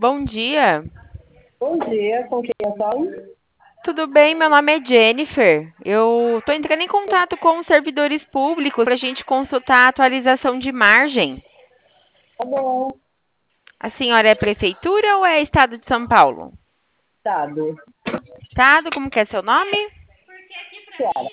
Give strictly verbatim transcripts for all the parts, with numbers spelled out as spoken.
Bom dia. Bom dia, com quem eu falo? Tudo bem? Meu nome é Jennifer. Eu estou entrando em contato com os servidores públicos para a gente consultar a atualização de margem. Tá bom, A senhora é prefeitura ou é Estado de São Paulo? Estado. Estado, como que é seu nome? Ciara.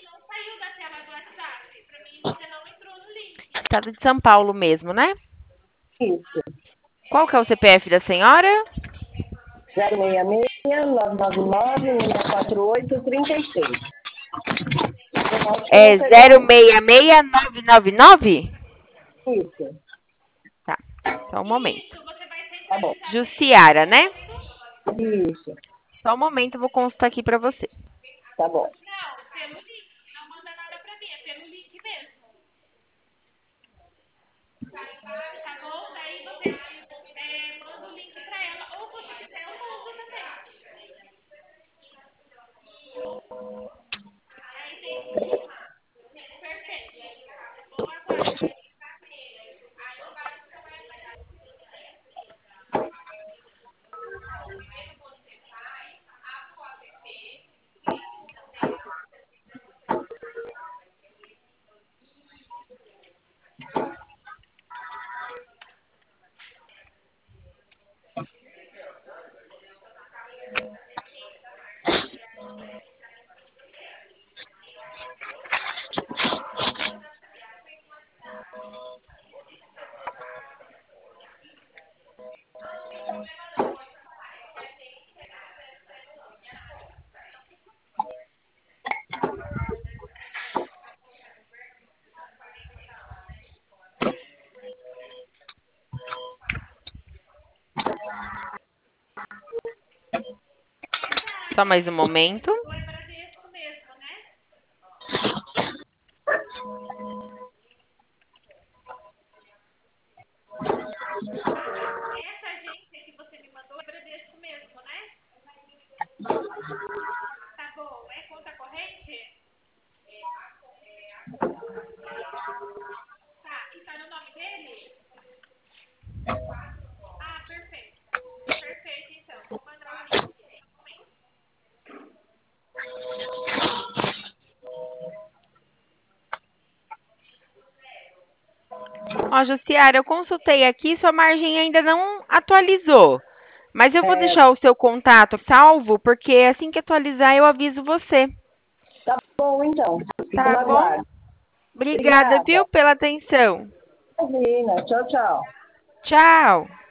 Estado de São Paulo mesmo, né? Isso. Qual que é o C P F da senhora? zero seis seis, nove nove nove, seis quatro oito, três seis. Eu acho que eu É vou pegar zero seis seis nove nove nove? isso. Tá, só um momento. Tá bom. Jussiara, né? Isso. Só um momento, eu vou consultar aqui para você. Tá bom. Só mais um momento. Ó, Jussiara, eu consultei aqui, sua margem ainda não atualizou. Mas eu vou É, deixar o seu contato salvo, porque assim que atualizar eu aviso você. tá bom, então. Fico Tá na bom? guarda. Obrigada, Obrigada. viu, pela atenção. Imagina. Tchau, tchau. Tchau.